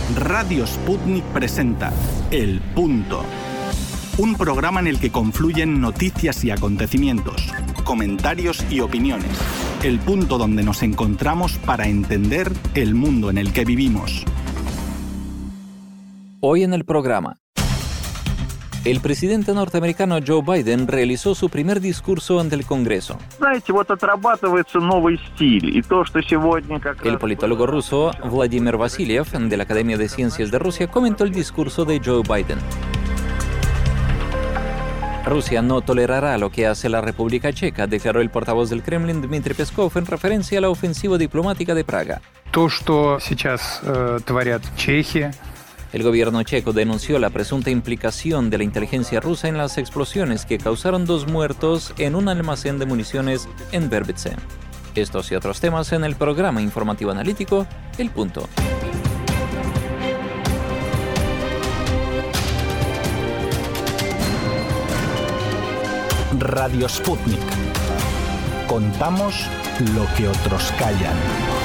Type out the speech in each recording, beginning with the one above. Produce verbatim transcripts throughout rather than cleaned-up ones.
Radio Sputnik presenta El Punto, un programa en el que confluyen noticias y acontecimientos, comentarios y opiniones. El punto donde nos encontramos para entender el mundo en el que vivimos. Hoy en el programa, el presidente norteamericano Joe Biden realizó su primer discurso ante el Congreso. El politólogo ruso Vladimir Vasiliev, de la Academia de Ciencias de Rusia, comentó el discurso de Joe Biden. Rusia no tolerará lo que hace la República Checa, declaró el portavoz del Kremlin Dmitry Peskov en referencia a la ofensiva diplomática de Praga. То, что сейчас э, творят чехи. El gobierno checo denunció la presunta implicación de la inteligencia rusa en las explosiones que causaron dos muertos en un almacén de municiones en Verbice. Estos y otros temas en el programa informativo analítico El Punto. Radio Sputnik. Contamos lo que otros callan.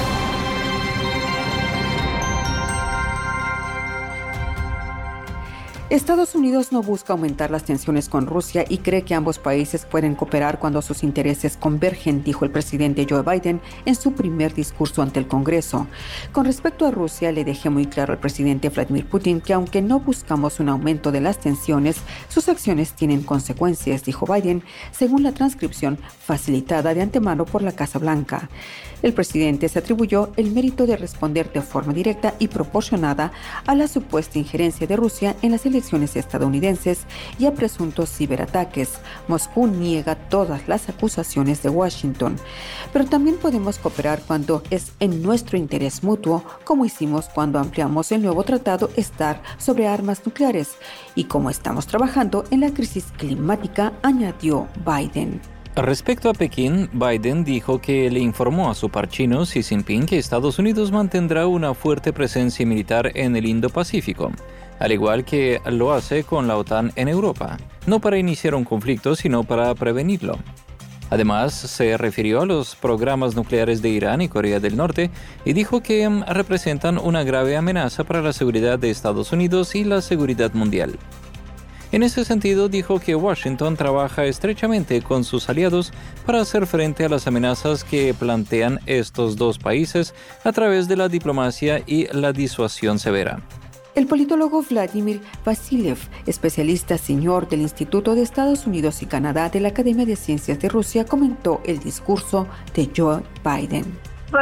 Estados Unidos no busca aumentar las tensiones con Rusia y cree que ambos países pueden cooperar cuando sus intereses convergen, dijo el presidente Joe Biden en su primer discurso ante el Congreso. Con respecto a Rusia, le dejé muy claro al presidente Vladimir Putin que aunque no buscamos un aumento de las tensiones, sus acciones tienen consecuencias, dijo Biden, según la transcripción facilitada de antemano por la Casa Blanca. El presidente se atribuyó el mérito de responder de forma directa y proporcionada a la supuesta injerencia de Rusia en las elecciones estadounidenses y a presuntos ciberataques. Moscú niega todas las acusaciones de Washington. Pero también podemos cooperar cuando es en nuestro interés mutuo, como hicimos cuando ampliamos el nuevo tratado START sobre armas nucleares y como estamos trabajando en la crisis climática, añadió Biden. Respecto a Pekín, Biden dijo que le informó a su par chino Xi Jinping que Estados Unidos mantendrá una fuerte presencia militar en el Indo-Pacífico, al igual que lo hace con la OTAN en Europa, no para iniciar un conflicto, sino para prevenirlo. Además, se refirió a los programas nucleares de Irán y Corea del Norte y dijo que um, representan una grave amenaza para la seguridad de Estados Unidos y la seguridad mundial. En ese sentido, dijo que Washington trabaja estrechamente con sus aliados para hacer frente a las amenazas que plantean estos dos países a través de la diplomacia y la disuasión severa. El politólogo Vladimir Vasiliev, especialista senior del Instituto de Estados Unidos y Canadá de la Academia de Ciencias de Rusia, comentó el discurso de Joe Biden.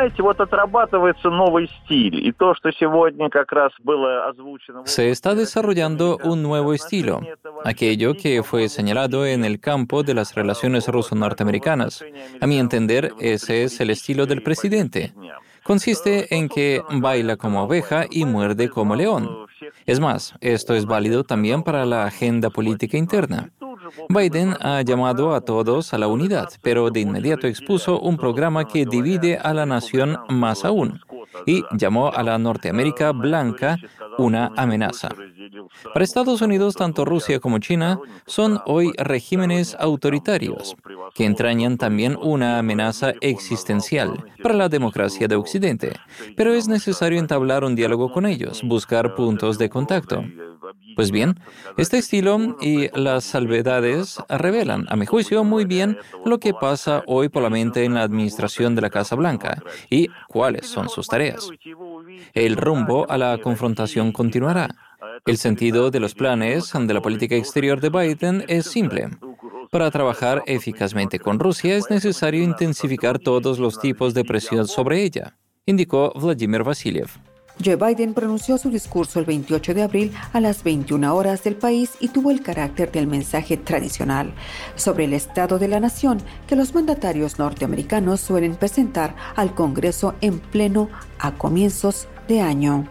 Se está desarrollando un nuevo estilo, aquello que fue señalado en el campo de las relaciones ruso-norteamericanas. A mi entender, ese es el estilo del presidente. Consiste en que baila como oveja y muerde como león. Es más, esto es válido también para la agenda política interna. Biden ha llamado a todos a la unidad, pero de inmediato expuso un programa que divide a la nación más aún y llamó a la Norteamérica blanca una amenaza. Para Estados Unidos, tanto Rusia como China son hoy regímenes autoritarios, que entrañan también una amenaza existencial para la democracia de Occidente, pero es necesario entablar un diálogo con ellos, buscar puntos de contacto. Pues bien, este estilo y las salvedades revelan, a mi juicio, muy bien lo que pasa hoy por la mente en la administración de la Casa Blanca y cuáles son sus tareas. El rumbo a la confrontación continuará. El sentido de los planes de la política exterior de Biden es simple. Para trabajar eficazmente con Rusia es necesario intensificar todos los tipos de presión sobre ella, indicó Vladimir Vasiliev. Joe Biden pronunció su discurso el veintiocho de abril a las veintiuna horas del país y tuvo el carácter del mensaje tradicional sobre el estado de la nación que los mandatarios norteamericanos suelen presentar al Congreso en pleno a comienzos de año.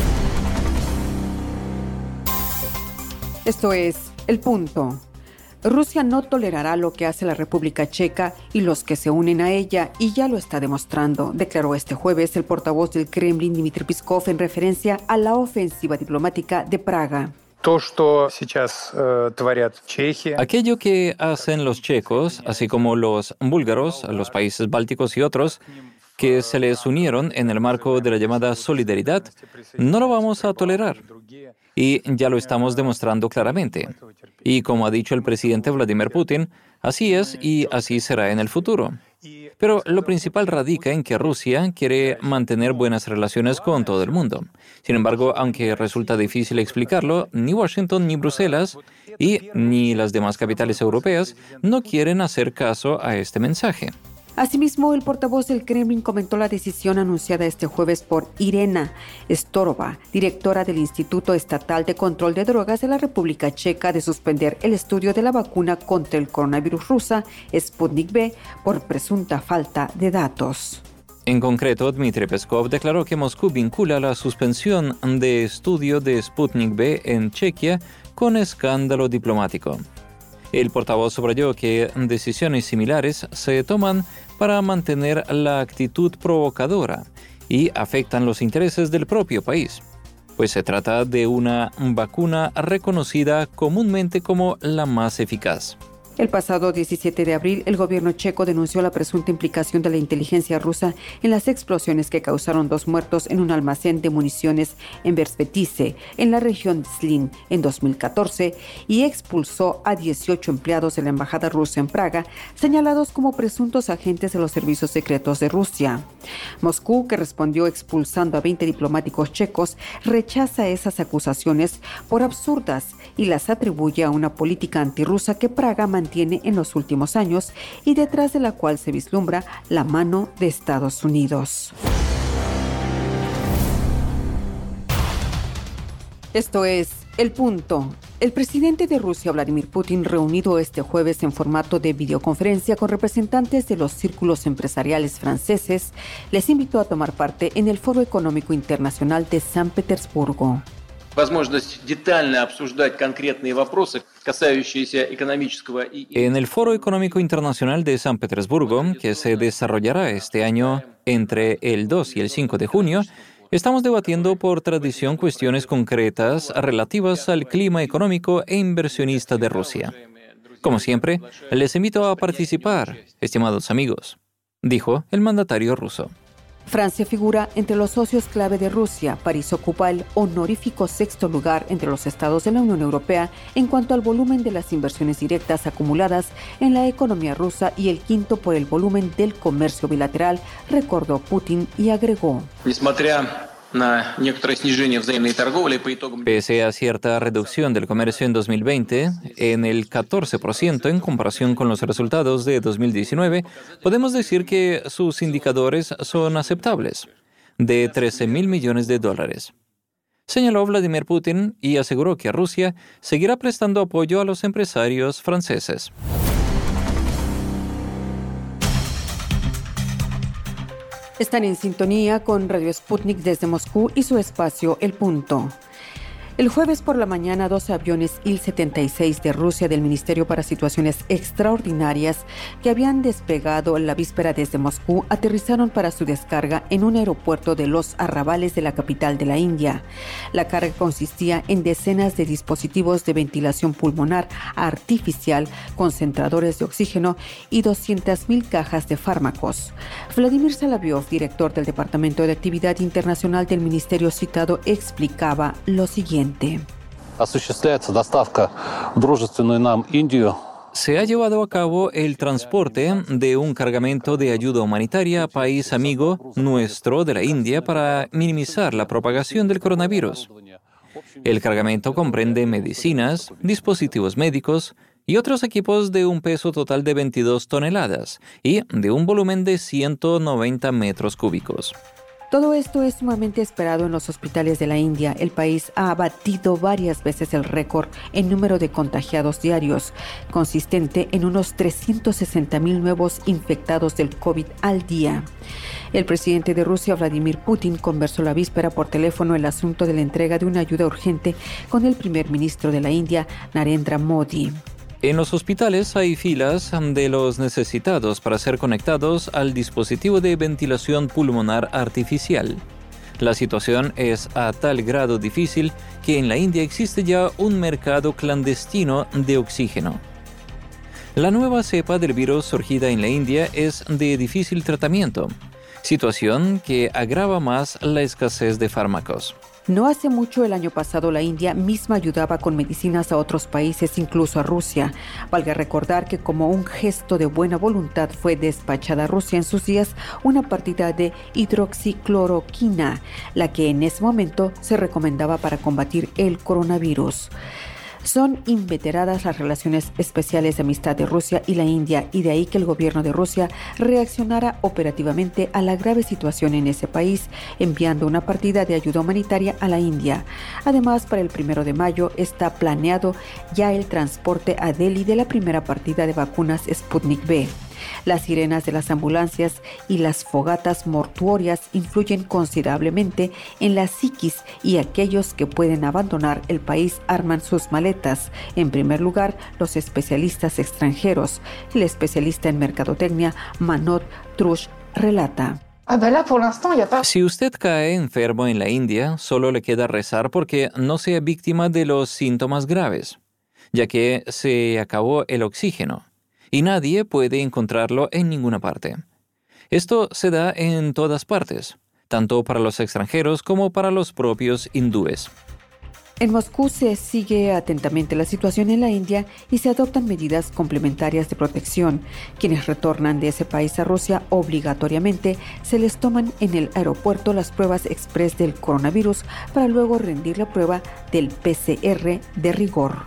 Esto es El Punto. Rusia no tolerará lo que hace la República Checa y los que se unen a ella, y ya lo está demostrando, declaró este jueves el portavoz del Kremlin Dmitry Peskov en referencia a la ofensiva diplomática de Praga. То, что сейчас э, творят чехи. Aquello que hacen los checos, así como los búlgaros, los países bálticos y otros, que se les unieron en el marco de la llamada solidaridad, no lo vamos a tolerar. Y ya lo estamos demostrando claramente. Y como ha dicho el presidente Vladimir Putin, así es y así será en el futuro. Pero lo principal radica en que Rusia quiere mantener buenas relaciones con todo el mundo. Sin embargo, aunque resulta difícil explicarlo, ni Washington ni Bruselas y ni las demás capitales europeas no quieren hacer caso a este mensaje. Asimismo, el portavoz del Kremlin comentó la decisión anunciada este jueves por Irena Storova, directora del Instituto Estatal de Control de Drogas de la República Checa, de suspender el estudio de la vacuna contra el coronavirus rusa Sputnik V por presunta falta de datos. En concreto, Dmitry Peskov declaró que Moscú vincula la suspensión de estudio de Sputnik V en Chequia con escándalo diplomático. El portavoz subrayó que decisiones similares se toman para mantener la actitud provocadora y afectan los intereses del propio país, pues se trata de una vacuna reconocida comúnmente como la más eficaz. El pasado diecisiete de abril, el gobierno checo denunció la presunta implicación de la inteligencia rusa en las explosiones que causaron dos muertos en un almacén de municiones en Versbetice, en la región de Zlín, en dos mil catorce, y expulsó a dieciocho empleados de la embajada rusa en Praga, señalados como presuntos agentes de los servicios secretos de Rusia. Moscú, que respondió expulsando a veinte diplomáticos checos, rechaza esas acusaciones por absurdas y las atribuye a una política antirrusa que Praga mantiene tiene en los últimos años y detrás de la cual se vislumbra la mano de Estados Unidos. Esto es El Punto. El presidente de Rusia, Vladimir Putin, reunido este jueves en formato de videoconferencia con representantes de los círculos empresariales franceses, les invitó a tomar parte en el Foro Económico Internacional de San Petersburgo. En el Foro Económico Internacional de San Petersburgo, que se desarrollará este año entre el dos y el cinco de junio, estamos debatiendo por tradición cuestiones concretas relativas al clima económico e inversionista de Rusia. Como siempre, les invito a participar, estimados amigos, dijo el mandatario ruso. Francia figura entre los socios clave de Rusia. París ocupa el honorífico sexto lugar entre los estados de la Unión Europea en cuanto al volumen de las inversiones directas acumuladas en la economía rusa y el quinto por el volumen del comercio bilateral, recordó Putin y agregó. Pese a cierta reducción del comercio en dos mil veinte, en el catorce por ciento en comparación con los resultados de dos mil diecinueve, podemos decir que sus indicadores son aceptables, de trece mil millones de dólares. Señaló Vladimir Putin y aseguró que Rusia seguirá prestando apoyo a los empresarios franceses. Están en sintonía con Radio Sputnik desde Moscú y su espacio El Punto. El jueves por la mañana, dos aviones I L setenta y seis de Rusia del Ministerio para Situaciones Extraordinarias que habían despegado la víspera desde Moscú aterrizaron para su descarga en un aeropuerto de los arrabales de la capital de la India. La carga consistía en decenas de dispositivos de ventilación pulmonar artificial, concentradores de oxígeno y doscientas mil cajas de fármacos. Vladimir Solovyov, director del Departamento de Actividad Internacional del Ministerio citado, explicaba lo siguiente. Se ha llevado a cabo el transporte de un cargamento de ayuda humanitaria a país amigo nuestro de la India para minimizar la propagación del coronavirus. El cargamento comprende medicinas, dispositivos médicos y otros equipos de un peso total de veintidós toneladas y de un volumen de ciento noventa metros cúbicos. Todo esto es sumamente esperado en los hospitales de la India. El país ha batido varias veces el récord en número de contagiados diarios, consistente en unos trescientos sesenta mil nuevos infectados del COVID al día. El presidente de Rusia, Vladimir Putin, conversó la víspera por teléfono el asunto de la entrega de una ayuda urgente con el primer ministro de la India, Narendra Modi. En los hospitales hay filas de los necesitados para ser conectados al dispositivo de ventilación pulmonar artificial. La situación es a tal grado difícil que en la India existe ya un mercado clandestino de oxígeno. La nueva cepa del virus surgida en la India es de difícil tratamiento. situación que agrava más la escasez de fármacos. No hace mucho, el año pasado, la India misma ayudaba con medicinas a otros países, incluso a Rusia. Valga recordar que como un gesto de buena voluntad fue despachada a Rusia en sus días una partida de hidroxicloroquina, la que en ese momento se recomendaba para combatir el coronavirus. Son inveteradas las relaciones especiales de amistad de Rusia y la India, y de ahí que el gobierno de Rusia reaccionara operativamente a la grave situación en ese país, enviando una partida de ayuda humanitaria a la India. Además, para el primero de mayo está planeado ya el transporte a Delhi de la primera partida de vacunas Sputnik V. Las sirenas de las ambulancias y las fogatas mortuorias influyen considerablemente en la psiquis, y aquellos que pueden abandonar el país arman sus maletas. En primer lugar, los especialistas extranjeros. El especialista en mercadotecnia Manoj Trush relata. Si usted cae enfermo en la India, solo le queda rezar porque no sea víctima de los síntomas graves, ya que se acabó el oxígeno y nadie puede encontrarlo en ninguna parte. Esto se da en todas partes, tanto para los extranjeros como para los propios hindúes. En Moscú se sigue atentamente la situación en la India y se adoptan medidas complementarias de protección. Quienes retornan de ese país a Rusia obligatoriamente se les toman en el aeropuerto las pruebas express del coronavirus para luego rendir la prueba del P C R de rigor.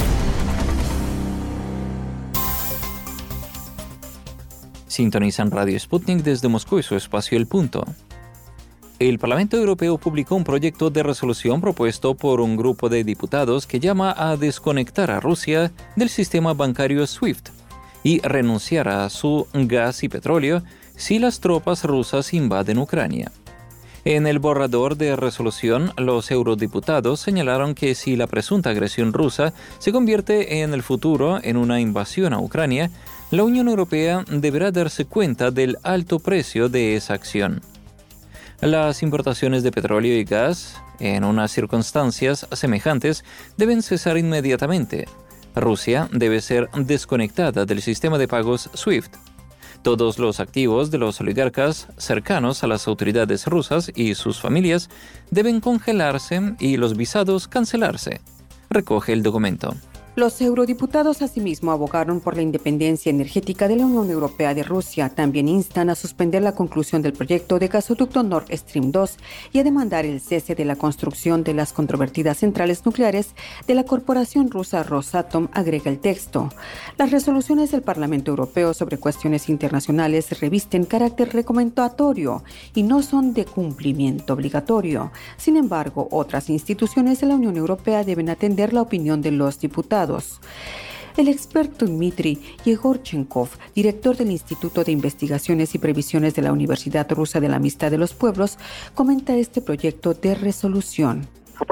Sintonizan Radio Sputnik desde Moscú y su espacio El Punto. El Parlamento Europeo publicó un proyecto de resolución propuesto por un grupo de diputados que llama a desconectar a Rusia del sistema bancario SWIFT y renunciar a su gas y petróleo si las tropas rusas invaden Ucrania. En el borrador de resolución, los eurodiputados señalaron que si la presunta agresión rusa se convierte en el futuro en una invasión a Ucrania, la Unión Europea deberá darse cuenta del alto precio de esa acción. Las importaciones de petróleo y gas, en unas circunstancias semejantes, deben cesar inmediatamente. Rusia debe ser desconectada del sistema de pagos SWIFT. Todos los activos de los oligarcas cercanos a las autoridades rusas y sus familias deben congelarse y los visados cancelarse, recoge el documento. Los eurodiputados asimismo abogaron por la independencia energética de la Unión Europea de Rusia. También instan a suspender la conclusión del proyecto de gasoducto Nord Stream dos y a demandar el cese de la construcción de las controvertidas centrales nucleares de la corporación rusa Rosatom, agrega el texto. Las resoluciones del Parlamento Europeo sobre cuestiones internacionales revisten carácter recomendatorio y no son de cumplimiento obligatorio. Sin embargo, otras instituciones de la Unión Europea deben atender la opinión de los diputados. El experto Dmitry Yegorchenkov, director del Instituto de Investigaciones y Previsiones de la Universidad Rusa de la Amistad de los Pueblos, comenta este proyecto de resolución.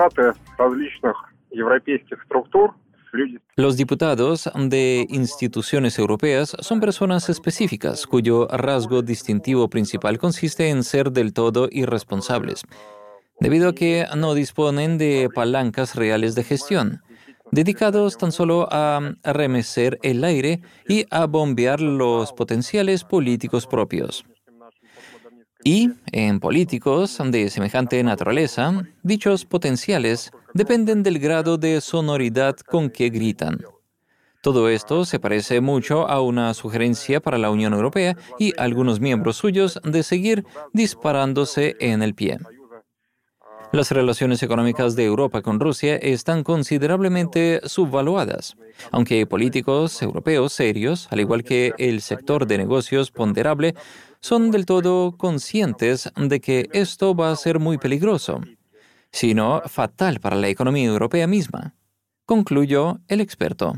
Los diputados de instituciones europeas son personas específicas cuyo rasgo distintivo principal consiste en ser del todo irresponsables, debido a que no disponen de palancas reales de gestión, dedicados tan solo a remecer el aire y a bombear los potenciales políticos propios. Y, en políticos de semejante naturaleza, dichos potenciales dependen del grado de sonoridad con que gritan. Todo esto se parece mucho a una sugerencia para la Unión Europea y algunos miembros suyos de seguir disparándose en el pie. Las relaciones económicas de Europa con Rusia están considerablemente subvaluadas, aunque políticos europeos serios, al igual que el sector de negocios ponderable, son del todo conscientes de que esto va a ser muy peligroso, sino fatal para la economía europea misma, concluyó el experto.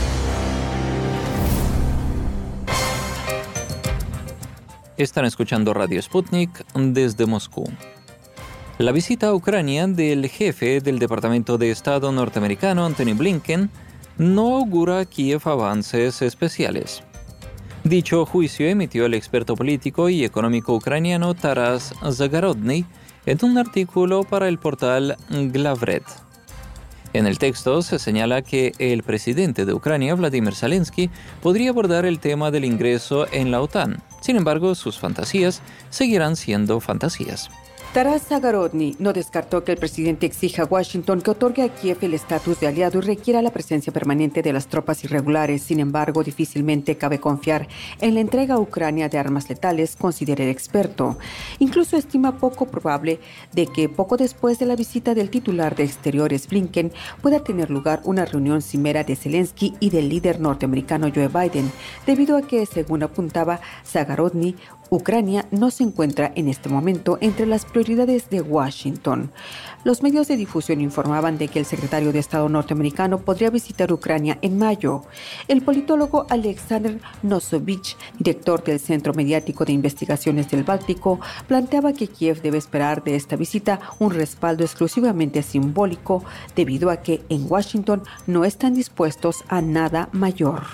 Están escuchando Radio Sputnik desde Moscú. La visita a Ucrania del jefe del Departamento de Estado norteamericano, Antony Blinken, no augura a Kiev avances especiales. Dicho juicio emitió el experto político y económico ucraniano Taras Zagorodny en un artículo para el portal Glavret. En el texto se señala que el presidente de Ucrania, Vladimir Zelensky, podría abordar el tema del ingreso en la OTAN, Sin embargo, sus fantasías seguirán siendo fantasías. Taras Zagorodny no descartó que el presidente exija a Washington que otorgue a Kiev el estatus de aliado y requiera la presencia permanente de las tropas irregulares. Sin embargo, difícilmente cabe confiar en la entrega a Ucrania de armas letales, considera el experto. Incluso estima poco probable de que poco después de la visita del titular de Exteriores Blinken pueda tener lugar una reunión cimera de Zelensky y del líder norteamericano Joe Biden, debido a que, según apuntaba Zagorodny, Ucrania no se encuentra en este momento entre las prioridades de Washington. Los medios de difusión informaban de que el secretario de Estado norteamericano podría visitar Ucrania en mayo. El politólogo Alexander Nosovich, director del Centro Mediático de Investigaciones del Báltico, planteaba que Kiev debe esperar de esta visita un respaldo exclusivamente simbólico, debido a que en Washington no están dispuestos a nada mayor.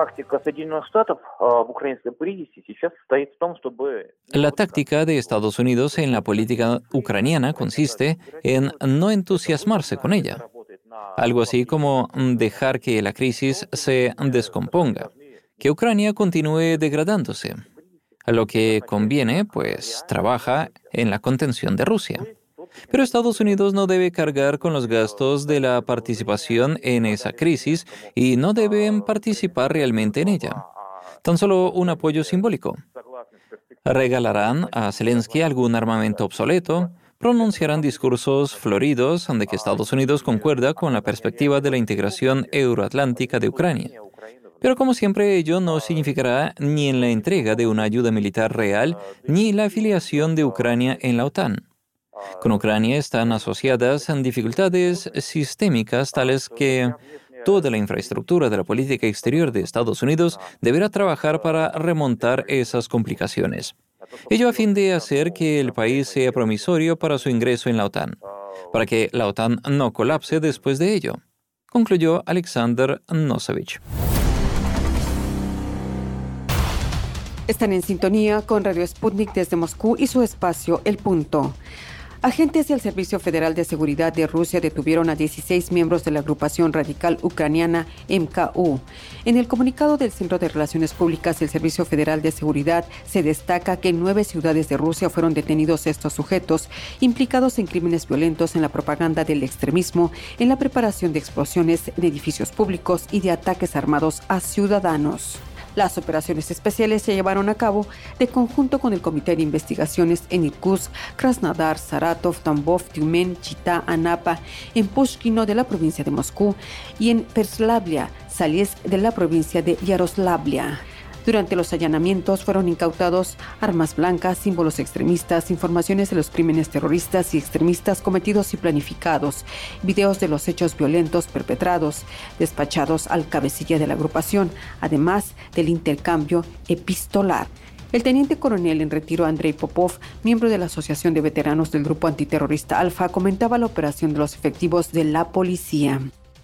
La táctica de Estados Unidos en la política ucraniana consiste en no entusiasmarse con ella, algo así como dejar que la crisis se descomponga, que Ucrania continúe degradándose. A lo que conviene, pues, trabaja en la contención de Rusia. Pero Estados Unidos no debe cargar con los gastos de la participación en esa crisis y no deben participar realmente en ella. Tan solo un apoyo simbólico. Regalarán a Zelensky algún armamento obsoleto, pronunciarán discursos floridos de que Estados Unidos concuerda con la perspectiva de la integración euroatlántica de Ucrania. Pero como siempre, ello no significará ni en la entrega de una ayuda militar real, ni la afiliación de Ucrania en la OTAN. Con Ucrania están asociadas dificultades sistémicas tales que toda la infraestructura de la política exterior de Estados Unidos deberá trabajar para remontar esas complicaciones. Ello a fin de hacer que el país sea promisorio para su ingreso en la OTAN, para que la OTAN no colapse después de ello, concluyó Alexander Nosovich. Están en sintonía con Radio Sputnik desde Moscú y su espacio El Punto. Agentes del Servicio Federal de Seguridad de Rusia detuvieron a dieciséis miembros de la agrupación radical ucraniana M K U. En el comunicado del Centro de Relaciones Públicas del Servicio Federal de Seguridad se destaca que en nueve ciudades de Rusia fueron detenidos estos sujetos implicados en crímenes violentos, en la propaganda del extremismo, en la preparación de explosiones en edificios públicos y de ataques armados a ciudadanos. Las operaciones especiales se llevaron a cabo de conjunto con el Comité de Investigaciones en Irkutsk, Krasnodar, Saratov, Tambov, Tyumen, Chita, Anapa, en Pushkino de la provincia de Moscú y en Perslavlia, Saliesk de la provincia de Yaroslavlia. Durante los allanamientos fueron incautados armas blancas, símbolos extremistas, informaciones de los crímenes terroristas y extremistas cometidos y planificados, videos de los hechos violentos perpetrados, despachados al cabecilla de la agrupación, además del intercambio epistolar. El teniente coronel en retiro Andrei Popov, miembro de la Asociación de Veteranos del Grupo Antiterrorista Alfa, comentaba la operación de los efectivos de la policía.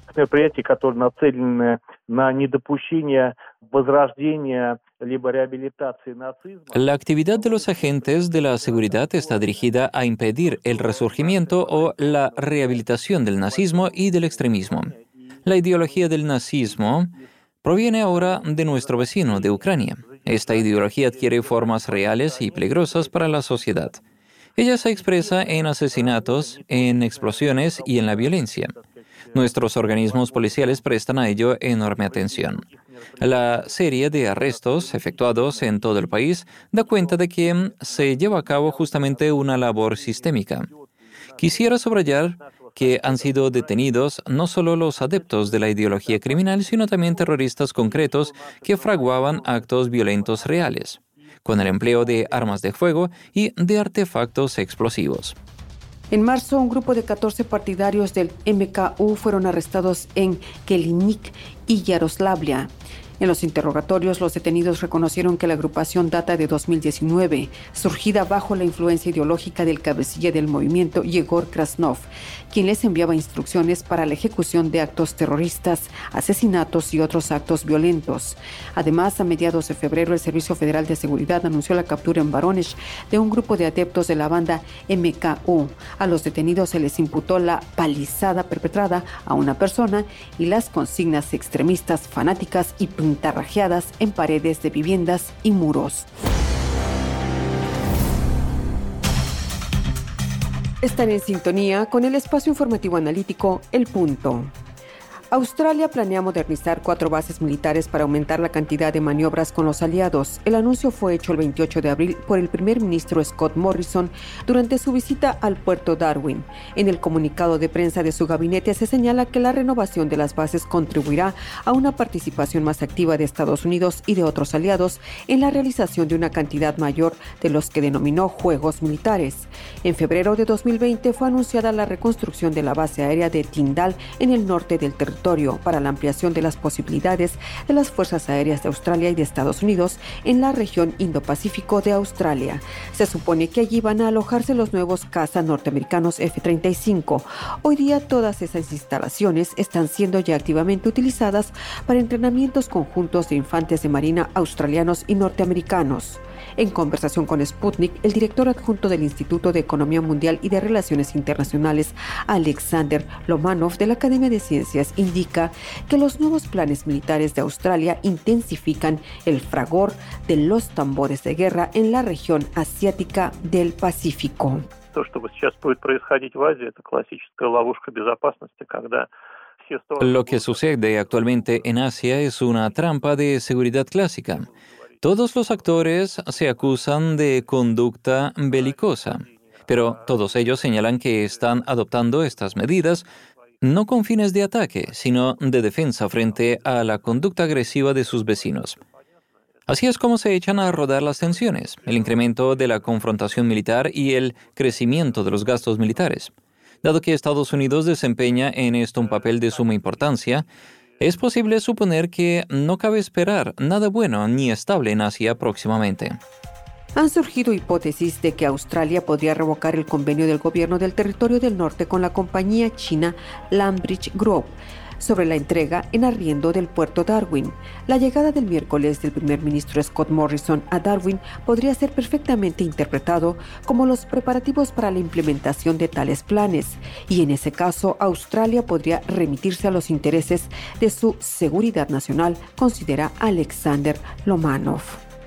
La actividad de los agentes de la seguridad está dirigida a impedir el resurgimiento o la rehabilitación del nazismo y del extremismo. La ideología del nazismo proviene ahora de nuestro vecino, de Ucrania. Esta ideología adquiere formas reales y peligrosas para la sociedad. Ella se expresa en asesinatos, en explosiones y en la violencia. Nuestros organismos policiales prestan a ello enorme atención. La serie de arrestos efectuados en todo el país da cuenta de que se lleva a cabo justamente una labor sistémica. Quisiera subrayar que han sido detenidos no solo los adeptos de la ideología criminal, sino también terroristas concretos que fraguaban actos violentos reales, con el empleo de armas de fuego y de artefactos explosivos. En marzo, un grupo de catorce partidarios del M K U fueron arrestados en Kelinik y Yaroslavlia. En los interrogatorios, los detenidos reconocieron que la agrupación data de dos mil diecinueve, surgida bajo la influencia ideológica del cabecilla del movimiento Yegor Krasnov, quien les enviaba instrucciones para la ejecución de actos terroristas, asesinatos y otros actos violentos. Además, a mediados de febrero, el Servicio Federal de Seguridad anunció la captura en Voronezh de un grupo de adeptos de la banda M K U. A los detenidos se les imputó la palizada perpetrada a una persona y las consignas extremistas, fanáticas y pintarrajeadas en paredes de viviendas y muros. Están en sintonía con el espacio informativo analítico El Punto. Australia planea modernizar cuatro bases militares para aumentar la cantidad de maniobras con los aliados. El anuncio fue hecho el veintiocho de abril por el primer ministro Scott Morrison durante su visita al puerto Darwin. En el comunicado de prensa de su gabinete se señala que la renovación de las bases contribuirá a una participación más activa de Estados Unidos y de otros aliados en la realización de una cantidad mayor de los que denominó juegos militares. En febrero de dos mil veinte fue anunciada la reconstrucción de la base aérea de Tyndall en el norte del territorio para la ampliación de las posibilidades de las fuerzas aéreas de Australia y de Estados Unidos en la región Indo-Pacífico de Australia. Se supone que allí van a alojarse los nuevos cazas norteamericanos F treinta y cinco. Hoy día todas esas instalaciones están siendo ya activamente utilizadas para entrenamientos conjuntos de infantes de marina australianos y norteamericanos. En conversación con Sputnik, el director adjunto del Instituto de Economía Mundial y de Relaciones Internacionales, Alexander Lomanov, de la Academia de Ciencias, indica que los nuevos planes militares de Australia intensifican el fragor de los tambores de guerra en la región asiática del Pacífico. Lo que sucede actualmente en Asia es una trampa de seguridad clásica. Todos los actores se acusan de conducta belicosa, pero todos ellos señalan que están adoptando estas medidas no con fines de ataque, sino de defensa frente a la conducta agresiva de sus vecinos. Así es como se echan a rodar las tensiones, el incremento de la confrontación militar y el crecimiento de los gastos militares. Dado que Estados Unidos desempeña en esto un papel de suma importancia, es posible suponer que no cabe esperar nada bueno ni estable en Asia próximamente. Han surgido hipótesis de que Australia podría revocar el convenio del gobierno del territorio del norte con la compañía china Landbridge Group sobre la entrega en arriendo del puerto Darwin. La llegada del miércoles del primer ministro Scott Morrison a Darwin podría ser perfectamente interpretado como los preparativos para la implementación de tales planes, y en ese caso Australia podría remitirse a los intereses de su seguridad nacional, considera Alexander Lomanov.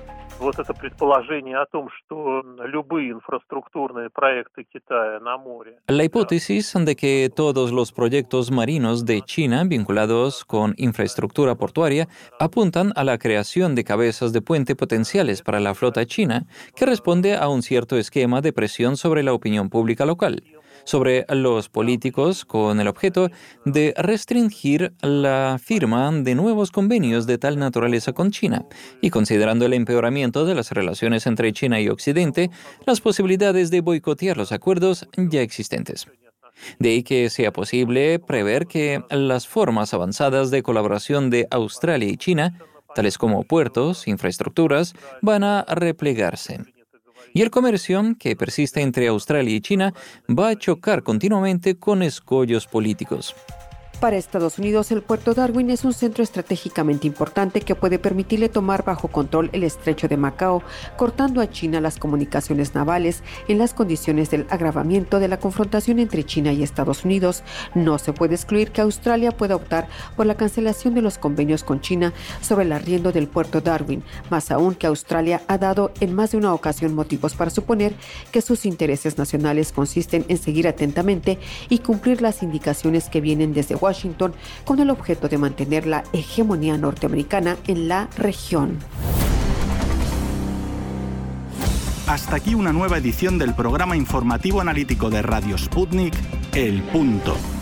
La hipótesis de que todos los proyectos marinos de China vinculados con infraestructura portuaria apuntan a la creación de cabezas de puente potenciales para la flota china, que responde a un cierto esquema de presión sobre la opinión pública local, sobre los políticos con el objeto de restringir la firma de nuevos convenios de tal naturaleza con China, y considerando el empeoramiento de las relaciones entre China y Occidente, las posibilidades de boicotear los acuerdos ya existentes. De ahí que sea posible prever que las formas avanzadas de colaboración de Australia y China, tales como puertos, infraestructuras, van a replegarse. Y el comercio que persiste entre Australia y China va a chocar continuamente con escollos políticos. Para Estados Unidos, el puerto Darwin es un centro estratégicamente importante que puede permitirle tomar bajo control el estrecho de Macao, cortando a China las comunicaciones navales en las condiciones del agravamiento de la confrontación entre China y Estados Unidos. No se puede excluir que Australia pueda optar por la cancelación de los convenios con China sobre el arriendo del puerto Darwin, más aún que Australia ha dado en más de una ocasión motivos para suponer que sus intereses nacionales consisten en seguir atentamente y cumplir las indicaciones que vienen desde Washington Washington con el objeto de mantener la hegemonía norteamericana en la región. Hasta aquí una nueva edición del programa informativo analítico de Radio Sputnik, El Punto.